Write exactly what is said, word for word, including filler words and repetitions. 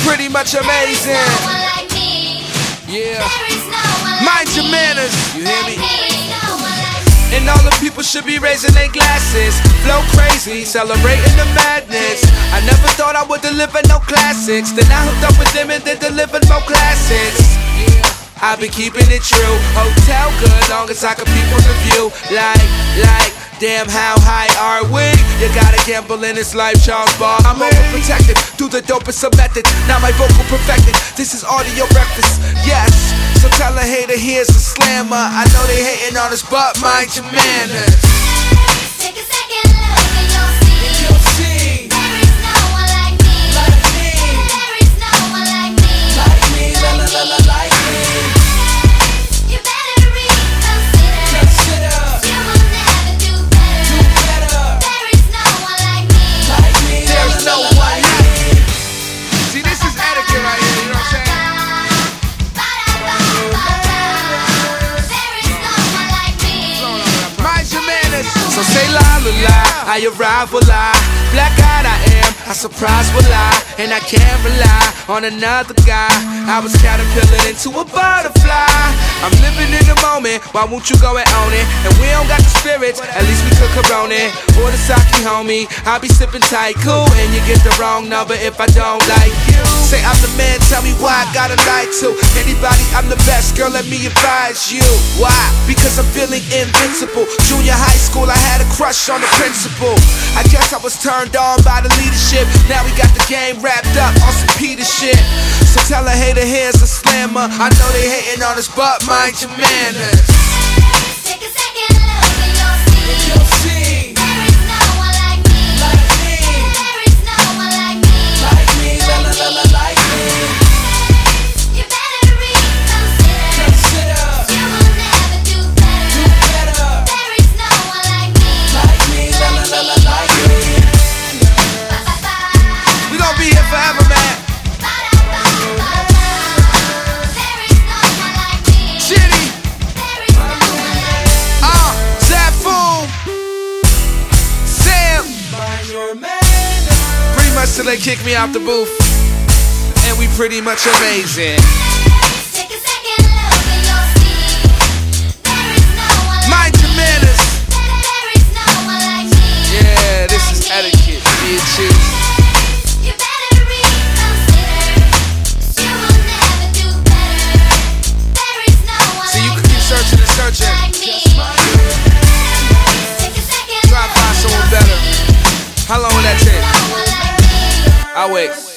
pretty much amazing. Yeah. Mind your manners, you hear me? And all the people should be raising their glasses. Flow crazy, celebrating the madness. I never thought I would deliver no classics. Then I hooked up with them and they delivered more classics. I've been keeping it true. Hotel good, long as I can peep on the view. Like, like, damn, how high are we? You gotta gamble in this life, Charles Bar. I'm overprotected, do the dopest of methods. Now my vocal perfected, this is audio breakfast, yes. So tell a hater here's a slammer. I know they hating on us, but mind your manners. Take a second look and you'll see. And you'll see. There is no one like me. Like me. There is no one like me. Like me, la la la la, like me. You better reconsider. Consider. You will never do better. Do better. There is no one like me. Like me, there's no one like me. See, this is etiquette right here, you know what I'm saying? There is no one like me. Mind your manners. So say la la la, I arrive will I. Black eyed I am, I surprise will I. And I can't rely on another guy. I was caterpillar into a butterfly. I'm living in the moment, why won't you go and own it? And we don't got the spirits, at least we could corona it. Or the sake, homie, I'll be sipping tight, cool. And you get the wrong number if I don't like you. Say I'm the man, tell me why I gotta lie to anybody, I'm the best, girl, let me advise you. Why? Because I'm feeling invincible. Junior high school, I had a crush on the principal. I guess I was turned on by the leadership. Now we got the game wrapped up on some Peter shit. So tell a hater here's a slammer. I know they hating on us, but mind your manners. Take a second look and you'll see. And you'll see. There is no one like me. Like me. There is no one like me. Like me, la la la la, like me. You better reconsider. Consider. You will never do better. Do better. There is no one like me. Like me, la la la la, like me. We gon' be here forever, man. There is no one like me. Shitty. There is no one like me. Uh, Zafoon, Sam. Pretty much till they kick me out the booth. And we pretty much amazing. Take a second look and you'll see. There is no one like Mind your manners. There is no one like me. Yeah, this is etiquette, bitches. You better reconsider. You will never do better. There is no one So you like can keep searching and searching. like me. Take a second Try to find someone better. How long will that take? No one like me. I'll wait.